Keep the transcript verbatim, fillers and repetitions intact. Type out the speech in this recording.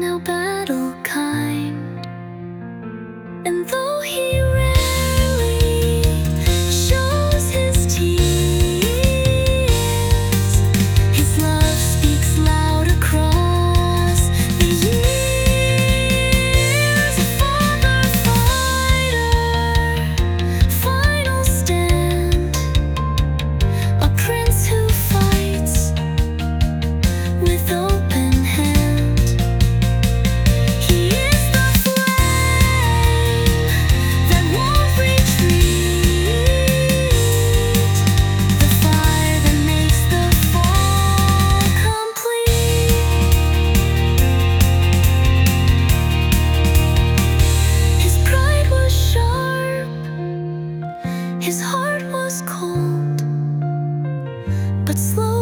now battle kind. And though he rarely shows his tears, his love speaks loud across the years. A father fighter, final stand, a prince who fights with open hand. He is the flame that won't retreat, the fire that makes the fall complete. His pride was sharp, his heart was cold, but slow